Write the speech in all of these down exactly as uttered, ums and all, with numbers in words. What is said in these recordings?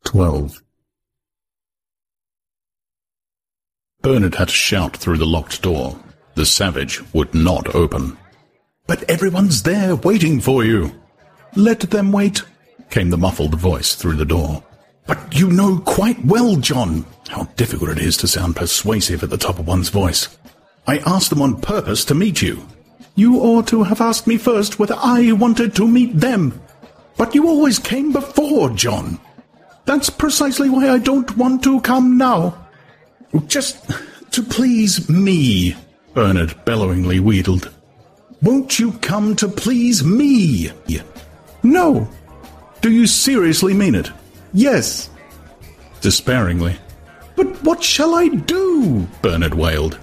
twelve. Bernard had to shout through the locked door. The savage would not open. "But everyone's there, waiting for you." "Let them wait," came the muffled voice through the door. "But you know quite well, John." How difficult it is to sound persuasive at the top of one's voice. "I asked them on purpose to meet you." "You ought to have asked me first whether I wanted to meet them." "But you always came before, John." "That's precisely why I don't want to come now." "Just to please me," Bernard bellowingly wheedled. "Won't you come to please me?" "No." "Do you seriously mean it?" "Yes." Despairingly. "But what shall I do?" Bernard wailed.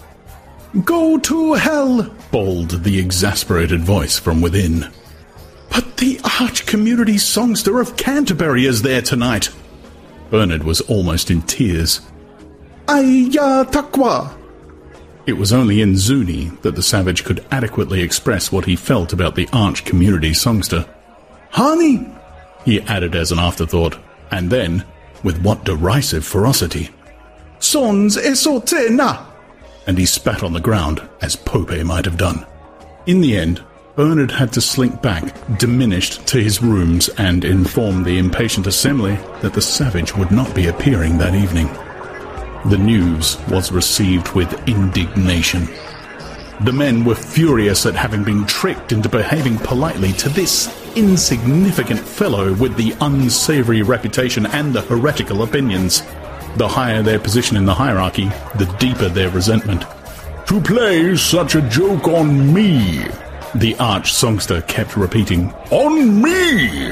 "Go to hell," bawled the exasperated voice from within. "But the arch-community songster of Canterbury is there tonight." Bernard was almost in tears. "Ayya Takwa." It was only in Zuni that the savage could adequately express what he felt about the arch-community songster. "Honey," he added as an afterthought, and then, with what derisive ferocity, "Sons esote na," and he spat on the ground, as Pope might have done. In the end, Bernard had to slink back, diminished, to his rooms and inform the impatient assembly that the savage would not be appearing that evening. The news was received with indignation. The men were furious at having been tricked into behaving politely to this insignificant fellow with the unsavory reputation and the heretical opinions. The higher their position in the hierarchy, the deeper their resentment. "To play such a joke on me," the arch-songster kept repeating. "On me!"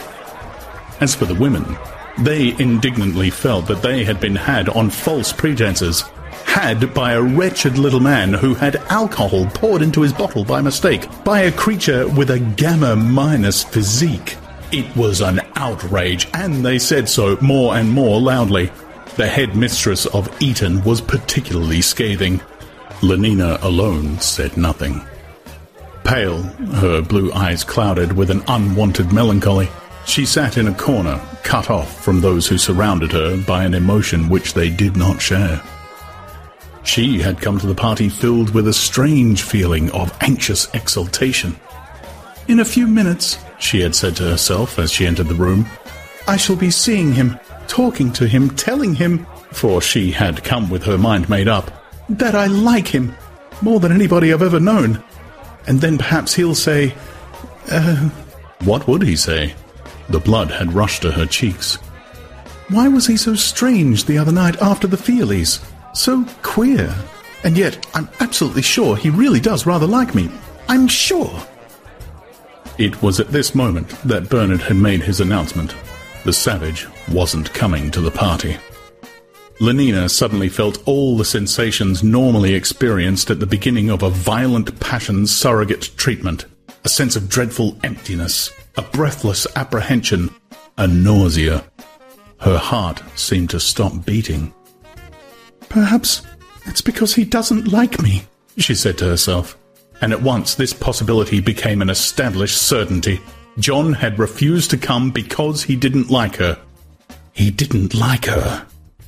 As for the women, they indignantly felt that they had been had on false pretenses, had by a wretched little man who had alcohol poured into his bottle by mistake, by a creature with a gamma-minus physique. It was an outrage, and they said so more and more loudly. The head mistress of Eton was particularly scathing. Lenina alone said nothing. Pale, her blue eyes clouded with an unwanted melancholy, she sat in a corner, cut off from those who surrounded her by an emotion which they did not share. She had come to the party filled with a strange feeling of anxious exultation. "In a few minutes," she had said to herself as she entered the room, "I shall be seeing him, talking to him, telling him," for she had come with her mind made up, "that I like him more than anybody I've ever known. And then perhaps he'll say, uh... What would he say? The blood had rushed to her cheeks. Why was he so strange the other night after the Feelies? So queer. And yet, I'm absolutely sure he really does rather like me. I'm sure." It was at this moment that Bernard had made his announcement. The savage wasn't coming to the party. Lenina suddenly felt all the sensations normally experienced at the beginning of a violent passion surrogate treatment. A sense of dreadful emptiness, a breathless apprehension, a nausea. Her heart seemed to stop beating. "Perhaps it's because he doesn't like me," she said to herself. And at once this possibility became an established certainty. John had refused to come because he didn't like her. He didn't like her.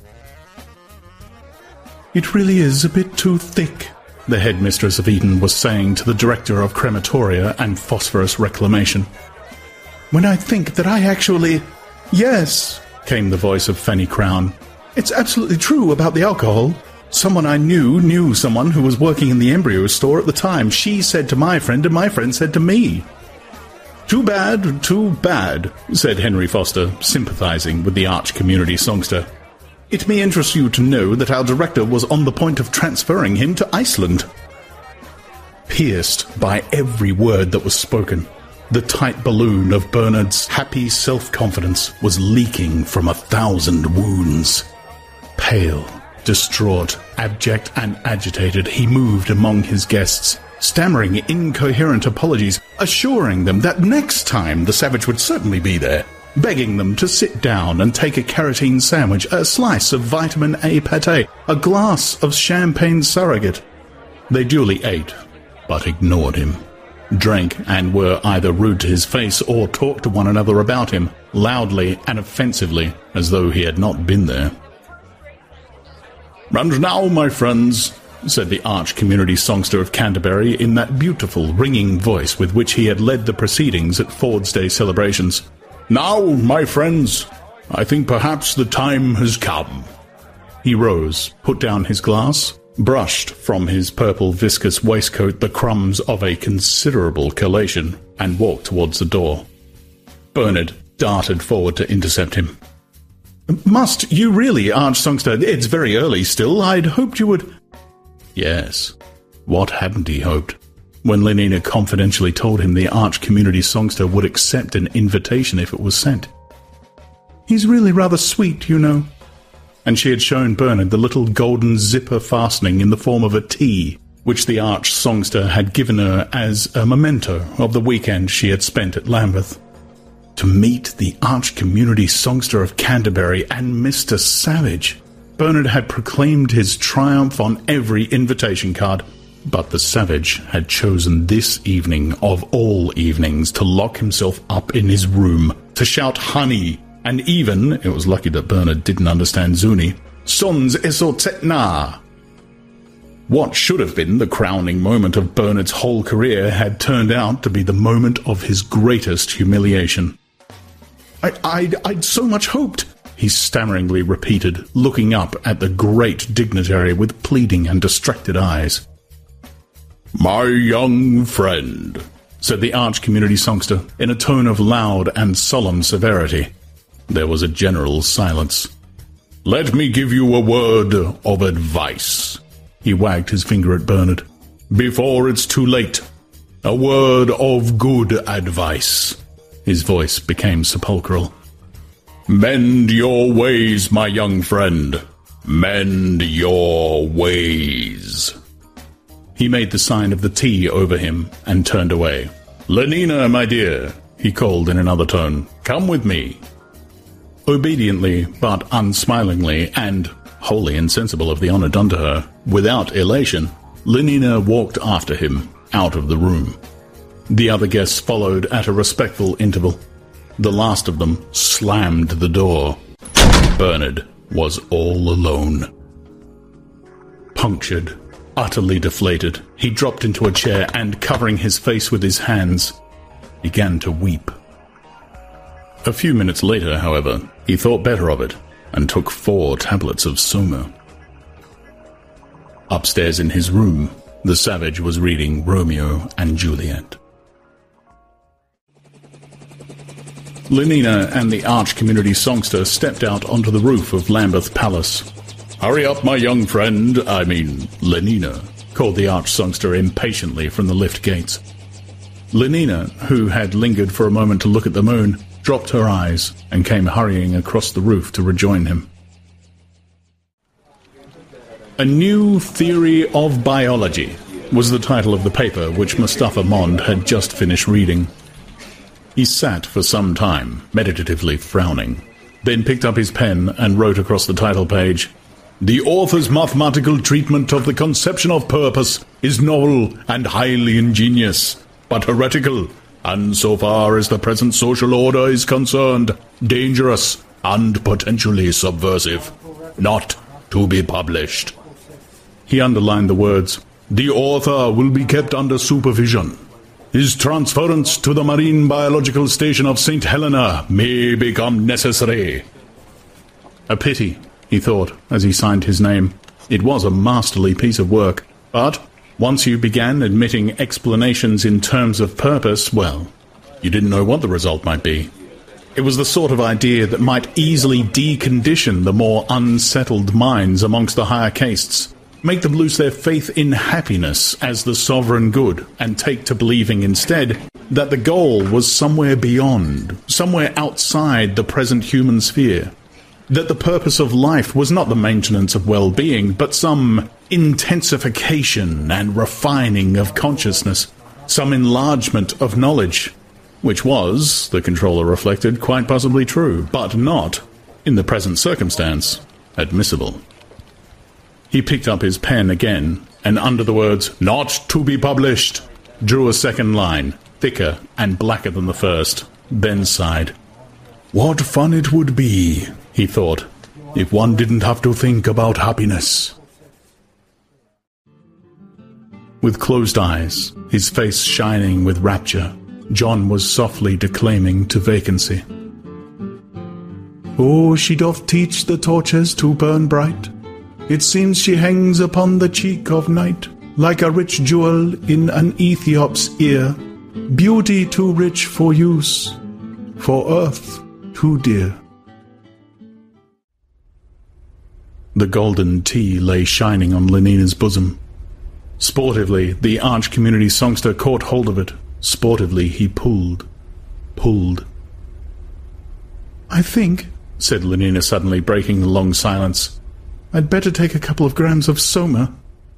"It really is a bit too thick," the headmistress of Eton was saying to the director of crematoria and phosphorus reclamation. "When I think that I actually—" "Yes," came the voice of Fanny Crown. "It's absolutely true about the alcohol. Someone I knew knew someone who was working in the embryo store at the time. She said to my friend, and my friend said to me." "Too bad, too bad," said Henry Foster, sympathizing with the arch-community songster. "It may interest you to know that our director was on the point of transferring him to Iceland." Pierced by every word that was spoken, the tight balloon of Bernard's happy self-confidence was leaking from a thousand wounds. Pale, distraught, abject and agitated, he moved among his guests, stammering incoherent apologies, assuring them that next time the savage would certainly be there, begging them to sit down and take a carotene sandwich, a slice of vitamin A pâté, a glass of champagne surrogate. They duly ate, but ignored him. drank, and were either rude to his face or talked to one another about him, loudly and offensively, as though he had not been there. "And now, my friends," said the arch-community songster of Canterbury in that beautiful, ringing voice with which he had led the proceedings at Ford's Day celebrations. "Now, my friends, I think perhaps the time has come." He rose, put down his glass, brushed from his purple viscous waistcoat the crumbs of a considerable collation, and walked towards the door. Bernard darted forward to intercept him. "Must you really, Arch-Songster? It's very early still. I'd hoped you would—" Yes, what hadn't he hoped? When Lenina confidentially told him the arch-community songster would accept an invitation if it was sent. "He's really rather sweet, you know." And she had shown Bernard the little golden zipper fastening in the form of a T, which the arch-songster had given her as a memento of the weekend she had spent at Lambeth. To meet the arch-community songster of Canterbury and Mister Savage! Bernard had proclaimed his triumph on every invitation card, but the Savage had chosen this evening of all evenings to lock himself up in his room, to shout honey, and even, it was lucky that Bernard didn't understand Zuni, sons esotetna. What should have been the crowning moment of Bernard's whole career had turned out to be the moment of his greatest humiliation. I, I'd, I'd so much hoped, he stammeringly repeated, looking up at the great dignitary with pleading and distracted eyes. "My young friend," said the arch-community songster, in a tone of loud and solemn severity. There was a general silence. "Let me give you a word of advice." He wagged his finger at Bernard. "Before it's too late. A word of good advice." His voice became sepulchral. "Mend your ways, my young friend. Mend your ways." He made the sign of the T over him and turned away. "Lenina, my dear," he called in another tone, "come with me." Obediently, but unsmilingly, and wholly insensible of the honour done to her, without elation, Lenina walked after him, out of the room. The other guests followed at a respectful interval. The last of them slammed the door. Bernard was all alone. Punctured, utterly deflated, he dropped into a chair and, covering his face with his hands, began to weep. A few minutes later, however, he thought better of it and took four tablets of Soma. Upstairs in his room, the Savage was reading Romeo and Juliet. Lenina and the arch-community songster stepped out onto the roof of Lambeth Palace. "Hurry up, my young friend, I mean, Lenina," called the arch-songster impatiently from the lift gates. Lenina, who had lingered for a moment to look at the moon, dropped her eyes and came hurrying across the roof to rejoin him. A New Theory of Biology was the title of the paper which Mustafa Mond had just finished reading. He sat for some time, meditatively frowning, then picked up his pen and wrote across the title page, "The author's mathematical treatment of the conception of purpose is novel and highly ingenious, but heretical, and so far as the present social order is concerned, dangerous and potentially subversive. Not to be published." He underlined the words, "The author will be kept under supervision. His transference to the Marine Biological Station of Saint Helena may become necessary." A pity, he thought, as he signed his name. It was a masterly piece of work, but once you began admitting explanations in terms of purpose, well, you didn't know what the result might be. It was the sort of idea that might easily decondition the more unsettled minds amongst the higher castes, make them lose their faith in happiness as the sovereign good, and take to believing instead that the goal was somewhere beyond, somewhere outside the present human sphere. That the purpose of life was not the maintenance of well-being, but some intensification and refining of consciousness, some enlargement of knowledge, which was, the controller reflected, quite possibly true, but not, in the present circumstance, admissible. He picked up his pen again, and under the words, "Not to be published," drew a second line, thicker and blacker than the first, then sighed. What fun it would be, he thought, if one didn't have to think about happiness. With closed eyes, his face shining with rapture, John was softly declaiming to vacancy. Oh, she doth teach the torches to burn bright. It seems she hangs upon the cheek of night, like a rich jewel in an Ethiop's ear, beauty too rich for use, for earth too dear. The golden tea lay shining on Lenina's bosom. Sportively, the arch-community songster caught hold of it. Sportively, he pulled, pulled. I think, said Lenina suddenly, breaking the long silence, I'd better take a couple of grams of Soma.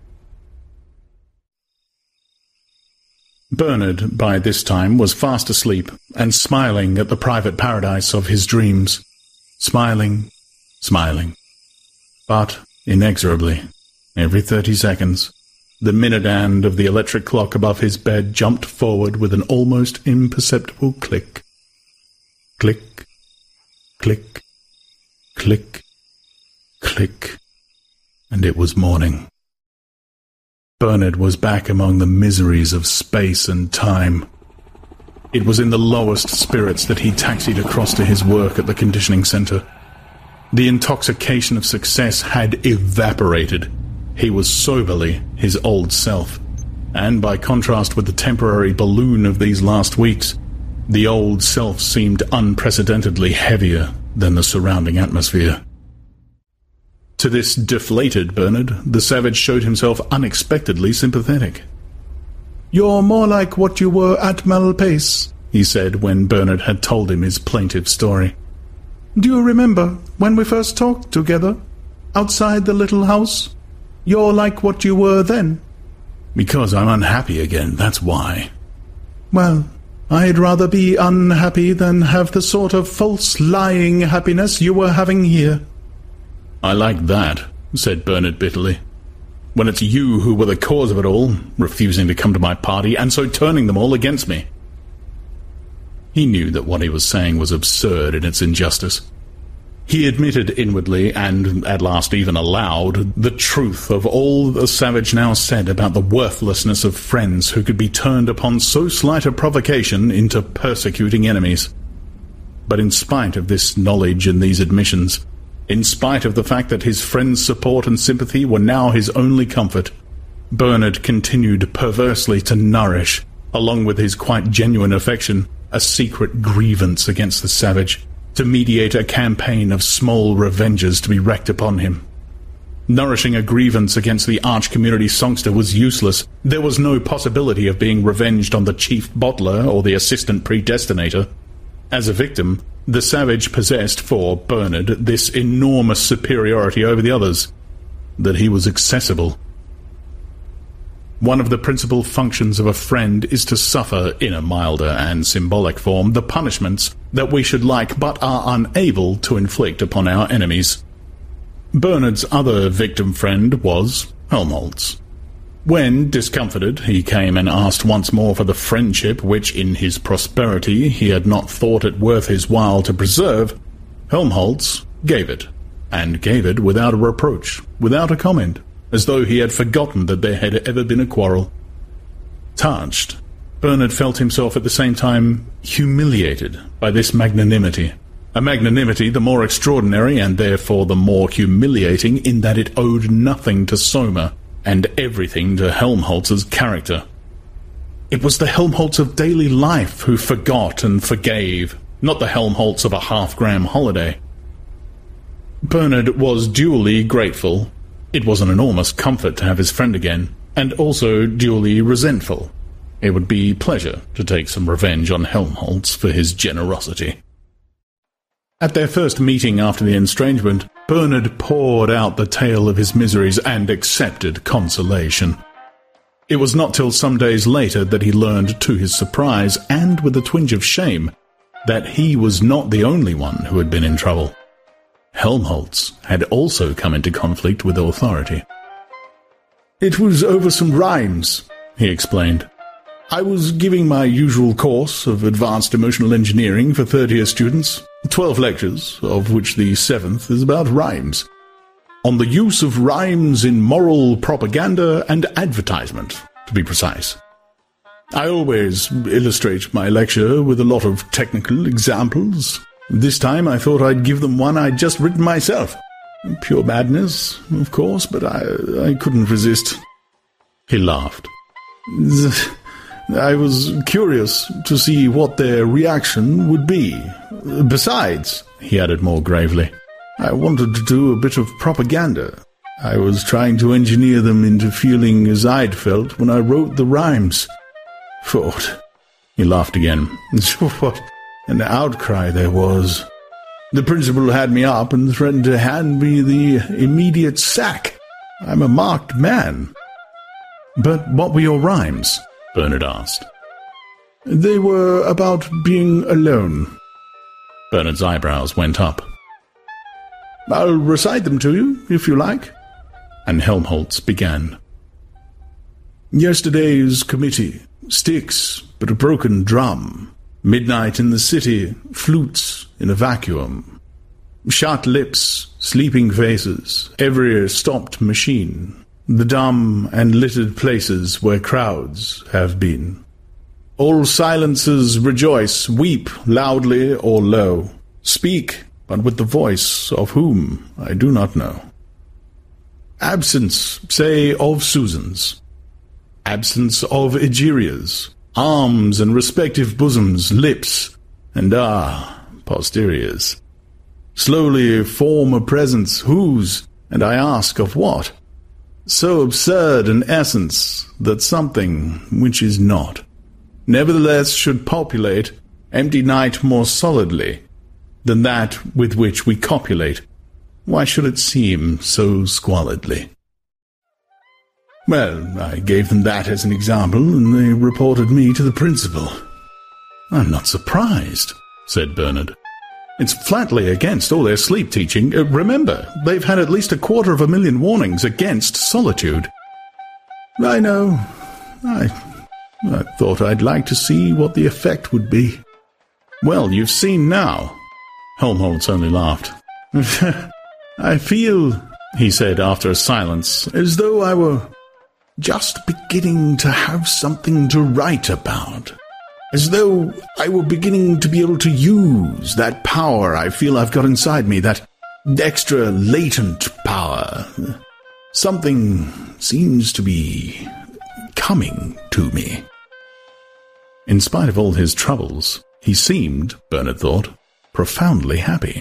Bernard, by this time, was fast asleep and smiling at the private paradise of his dreams. Smiling, smiling. But, inexorably, every thirty seconds, the minute hand of the electric clock above his bed jumped forward with an almost imperceptible click. Click, click, click, click, and it was morning. Bernard was back among the miseries of space and time. It was in the lowest spirits that he taxied across to his work at the conditioning center. The intoxication of success had evaporated. He was soberly his old self, and by contrast with the temporary balloon of these last weeks, the old self seemed unprecedentedly heavier than the surrounding atmosphere. To this deflated Bernard, the savage showed himself unexpectedly sympathetic. "You're more like what you were at Malpace," he said when Bernard had told him his plaintive story. "Do you remember when we first talked together, outside the little house? You're like what you were then." "Because I'm unhappy again, that's why." "Well, I'd rather be unhappy than have the sort of false lying happiness you were having here." "I like that," said Bernard bitterly. "When it's you who were the cause of it all, refusing to come to my party, and so turning them all against me." He knew that what he was saying was absurd in its injustice. He admitted inwardly, and at last even aloud, the truth of all the savage now said about the worthlessness of friends who could be turned upon so slight a provocation into persecuting enemies. But in spite of this knowledge and these admissions, in spite of the fact that his friends' support and sympathy were now his only comfort, Bernard continued perversely to nourish, along with his quite genuine affection, a secret grievance against the savage, to mediate a campaign of small revenges to be wreaked upon him. Nourishing a grievance against the arch-community songster was useless. There was no possibility of being revenged on the chief bottler or the assistant predestinator. As a victim, the savage possessed for Bernard this enormous superiority over the others, that he was accessible. One of the principal functions of a friend is to suffer, in a milder and symbolic form, the punishments that we should like but are unable to inflict upon our enemies. Bernard's other victim friend was Helmholtz. When, discomfited, he came and asked once more for the friendship which, in his prosperity, he had not thought it worth his while to preserve, Helmholtz gave it, and gave it without a reproach, without a comment, as though he had forgotten that there had ever been a quarrel. Touched, Bernard felt himself at the same time humiliated by this magnanimity, a magnanimity the more extraordinary and therefore the more humiliating in that it owed nothing to Soma and everything to Helmholtz's character. It was the Helmholtz of daily life who forgot and forgave, not the Helmholtz of a half-gram holiday. Bernard was duly grateful. It was an enormous comfort to have his friend again, and also duly resentful. It would be pleasure to take some revenge on Helmholtz for his generosity. At their first meeting after the estrangement, Bernard poured out the tale of his miseries and accepted consolation. It was not till some days later that he learned, to his surprise, and with a twinge of shame, that he was not the only one who had been in trouble. Helmholtz had also come into conflict with authority. "It was over some rhymes," he explained. I was giving my usual course of advanced emotional engineering for third-year students, twelve lectures, of which the seventh is about rhymes. On the use of rhymes in moral propaganda and advertisement, to be precise. I always illustrate my lecture with a lot of technical examples. This time I thought I'd give them one I'd just written myself. Pure madness, of course, but I, I couldn't resist. He laughed. I was curious to see what their reaction would be. Besides, he added more gravely, I wanted to do a bit of propaganda. I was trying to engineer them into feeling as I'd felt when I wrote the rhymes. Thought. He laughed again. What an outcry there was. The principal had me up and threatened to hand me the immediate sack. I'm a marked man. But what were your rhymes? Bernard asked. They were about being alone. Bernard's eyebrows went up. I'll recite them to you, if you like. And Helmholtz began. Yesterday's committee, sticks but a broken drum. Midnight in the city, flutes in a vacuum. Shut lips, sleeping faces, every stopped machine. The dumb and littered places where crowds have been. All silences rejoice, weep loudly or low. Speak, but with the voice of whom I do not know. Absence, say, of Susans. Absence of Egerias. Arms and respective bosoms, lips, and ah, posteriors. Slowly form a presence, whose, and I ask of what? So absurd an essence that something which is not, nevertheless should populate empty night more solidly than that with which we copulate. Why should it seem so squalidly? Well, I gave them that as an example, and they reported me to the principal. I'm not surprised, said Bernard. It's flatly against all their sleep teaching. Uh, remember, they've had at least a quarter of a million warnings against solitude. I know. I, I thought I'd like to see what the effect would be. Well, you've seen now. Helmholtz only laughed. I feel, he said after a silence, as though I were just beginning to have something to write about. As though I were beginning to be able to use that power I feel I've got inside me, that extra latent power. Something seems to be coming to me. In spite of all his troubles, he seemed, Bernard thought, profoundly happy.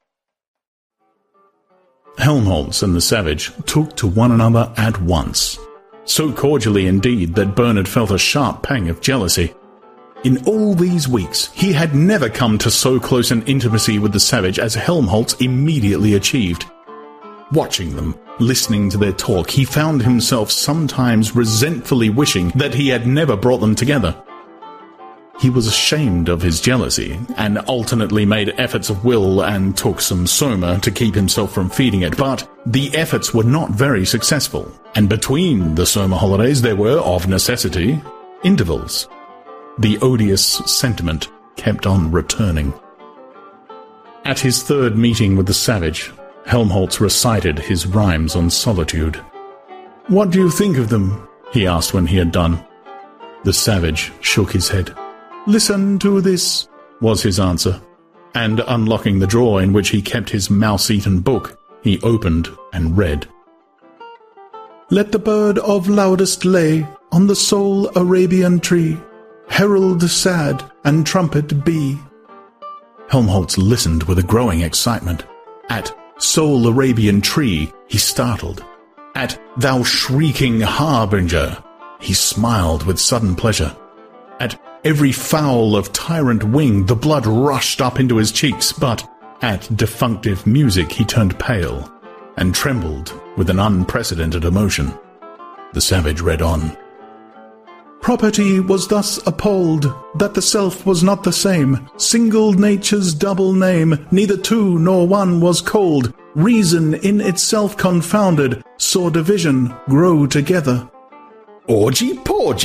Helmholtz and the Savage took to one another at once, so cordially indeed that Bernard felt a sharp pang of jealousy. In all these weeks, he had never come to so close an intimacy with the Savage as Helmholtz immediately achieved. Watching them, listening to their talk, he found himself sometimes resentfully wishing that he had never brought them together. He was ashamed of his jealousy, and alternately made efforts of will and took some soma to keep himself from feeding it, but the efforts were not very successful, and between the soma holidays there were, of necessity, intervals. The odious sentiment kept on returning. At his third meeting with the Savage, Helmholtz recited his rhymes on solitude. "What do you think of them?" he asked when he had done. The Savage shook his head. "Listen to this," was his answer, and unlocking the drawer in which he kept his mouse-eaten book, he opened and read. "Let the bird of loudest lay on the sole Arabian tree, herald sad and trumpet be." Helmholtz listened with a growing excitement. At sole Arabian tree, he startled. At thou shrieking harbinger, he smiled with sudden pleasure. At every fowl of tyrant wing, the blood rushed up into his cheeks, but at defunctive music he turned pale and trembled with an unprecedented emotion. The Savage read on. "Property was thus appalled, that the self was not the same, single nature's double name, neither two nor one was cold, reason in itself confounded, saw division grow together." "Orgy porgy,"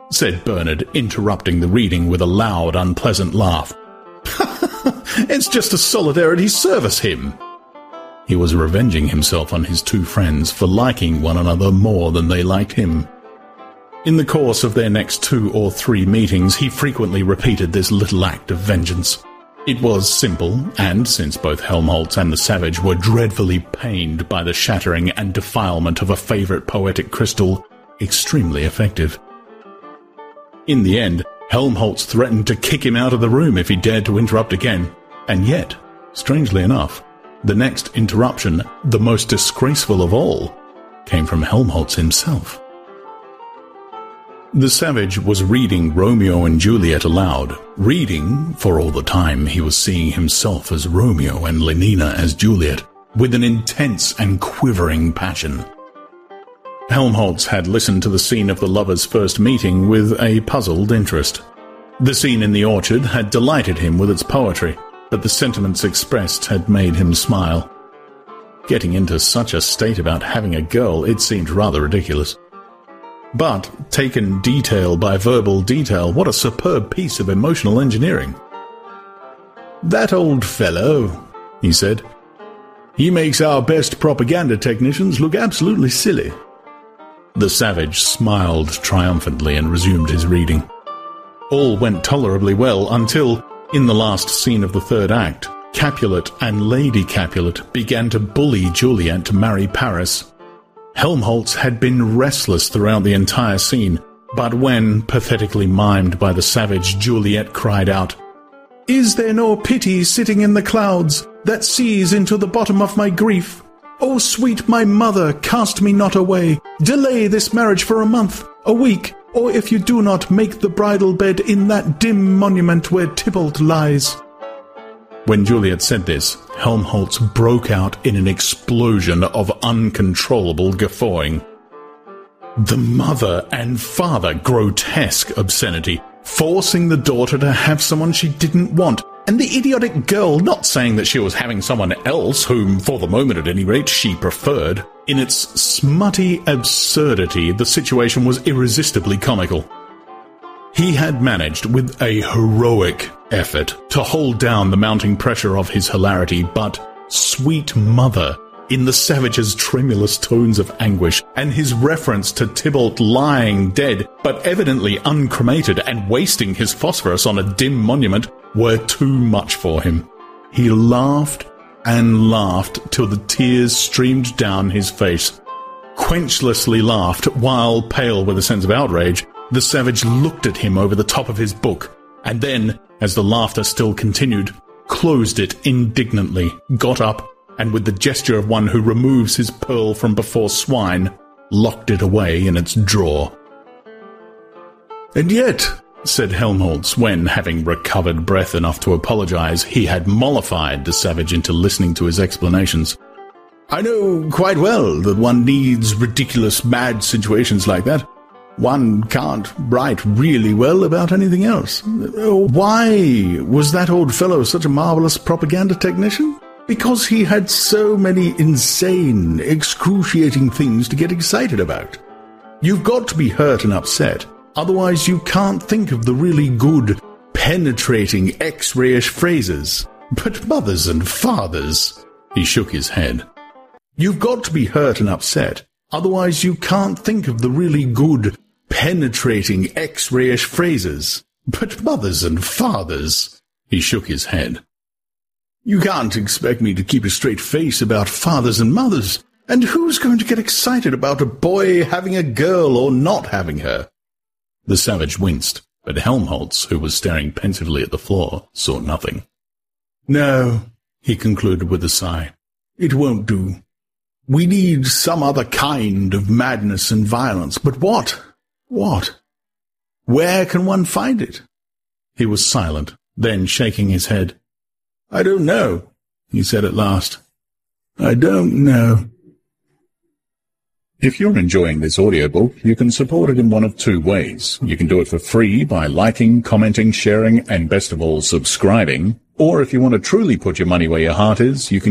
said Bernard, interrupting the reading with a loud, unpleasant laugh. It's just a solidarity service hymn. He was revenging himself on his two friends for liking one another more than they liked him. In the course of their next two or three meetings, he frequently repeated this little act of vengeance. It was simple, and since both Helmholtz and the Savage were dreadfully pained by the shattering and defilement of a favourite poetic crystal, extremely effective. In the end, Helmholtz threatened to kick him out of the room if he dared to interrupt again, and yet, strangely enough, the next interruption, the most disgraceful of all, came from Helmholtz himself. The Savage was reading Romeo and Juliet aloud, reading, for all the time he was seeing himself as Romeo and Lenina as Juliet, with an intense and quivering passion. Helmholtz had listened to the scene of the lovers' first meeting with a puzzled interest. The scene in the orchard had delighted him with its poetry, but the sentiments expressed had made him smile. Getting into such a state about having a girl, it seemed rather ridiculous. But, taken detail by verbal detail, what a superb piece of emotional engineering. "That old fellow," he said, "he makes our best propaganda technicians look absolutely silly." The Savage smiled triumphantly and resumed his reading. All went tolerably well until, in the last scene of the third act, Capulet and Lady Capulet began to bully Juliet to marry Paris. Helmholtz had been restless throughout the entire scene, but when, pathetically mimed by the Savage, Juliet cried out, "Is there no pity sitting in the clouds, that sees into the bottom of my grief? O sweet my mother, cast me not away, delay this marriage for a month, a week, or if you do not, make the bridal bed in that dim monument where Tybalt lies." When Juliet said this, Helmholtz broke out in an explosion of uncontrollable guffawing. The mother and father grotesque obscenity, forcing the daughter to have someone she didn't want, and the idiotic girl not saying that she was having someone else whom, for the moment at any rate, she preferred. In its smutty absurdity, the situation was irresistibly comical. He had managed, with a heroic effort, to hold down the mounting pressure of his hilarity, but "sweet mother," in the Savage's tremulous tones of anguish, and his reference to Tybalt lying dead, but evidently uncremated and wasting his phosphorus on a dim monument, were too much for him. He laughed and laughed till the tears streamed down his face. Quenchlessly laughed, while, pale with a sense of outrage, the Savage looked at him over the top of his book, and then, as the laughter still continued, closed it indignantly, got up, and with the gesture of one who removes his pearl from before swine, locked it away in its drawer. "And yet," said Helmholtz, when, having recovered breath enough to apologize, he had mollified the Savage into listening to his explanations, "I know quite well that one needs ridiculous, mad situations like that. One can't write really well about anything else. Why was that old fellow such a marvelous propaganda technician? Because he had so many insane, excruciating things to get excited about. You've got to be hurt and upset, otherwise you can't think of the really good, penetrating, X-rayish phrases. But mothers and fathers," he shook his head. "You've got to be hurt and upset, otherwise you can't think of the really good, penetrating, X-rayish phrases. But mothers and fathers," he shook his head. "You can't expect me to keep a straight face about fathers and mothers. And who's going to get excited about a boy having a girl or not having her?" The Savage winced, but Helmholtz, who was staring pensively at the floor, saw nothing. "No," he concluded with a sigh, "it won't do. We need some other kind of madness and violence. But what? What? Where can one find it?" He was silent, then shaking his head. "I don't know," he said at last. "I don't know." If you're enjoying this audiobook, you can support it in one of two ways. You can do it for free by liking, commenting, sharing, and best of all, subscribing. Or if you want to truly put your money where your heart is, you can